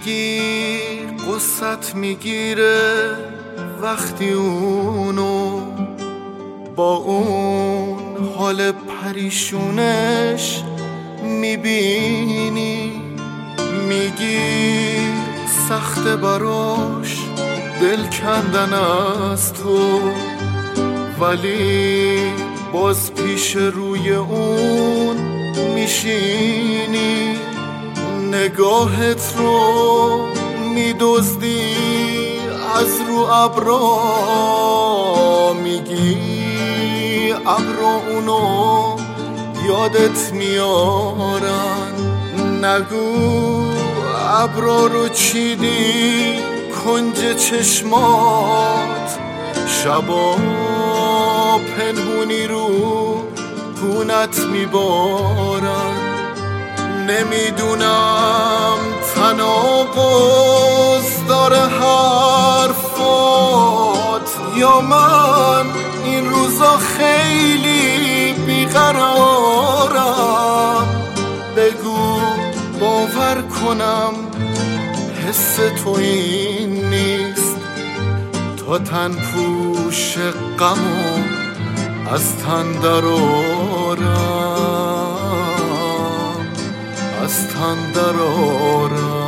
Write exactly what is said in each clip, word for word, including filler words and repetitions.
میگی قصت میگیره وقتی اونو با اون حال پریشونش میبینی. میگی سخت براش دل کندن از تو، ولی باز پیش روی اون میشینی. نگاهت رو میدزدی از رو ابرا، میگی ابرا اونو یادت میارن. نگو ابرا رو چیدی کنج چشمات، شبا پنهونی رو گونت میبارن. نمیدونم تناقض داره حرفات یا من این روزا خیلی بیقرارم. بگو باور کنم حس تو این نیست، تا تن پوش غمو از تن درارم، از تن درارم.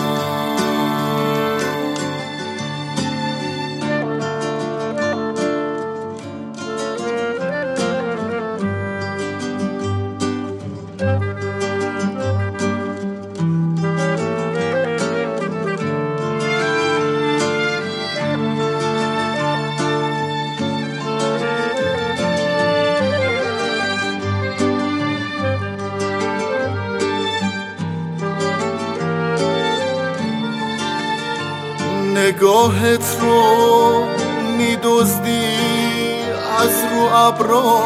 نگاهت رو میدزدی از رو ابرا،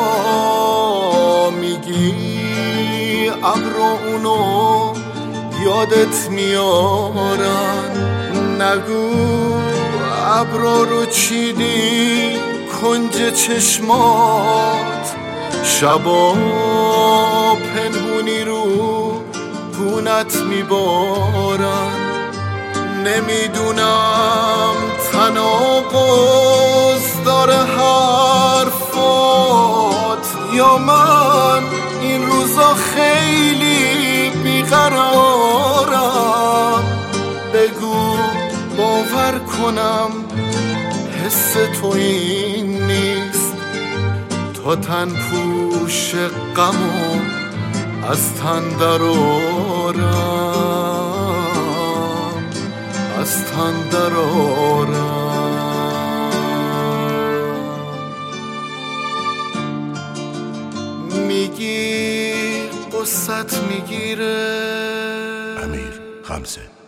میگی ابرا اونو یادت میارن. نگو ابرا رو چیدی کنج چشمات، شبا پنهونی رو گونت میبارن. نمیدونم تناقض داره حرفات یا من این روزا خیلی بیقرارم. بگو باور کنم حس تو این نیست، تا تن پوش غمو از تن درارم، از تن درارم. میگی قصت میگیره. امیر خمسه.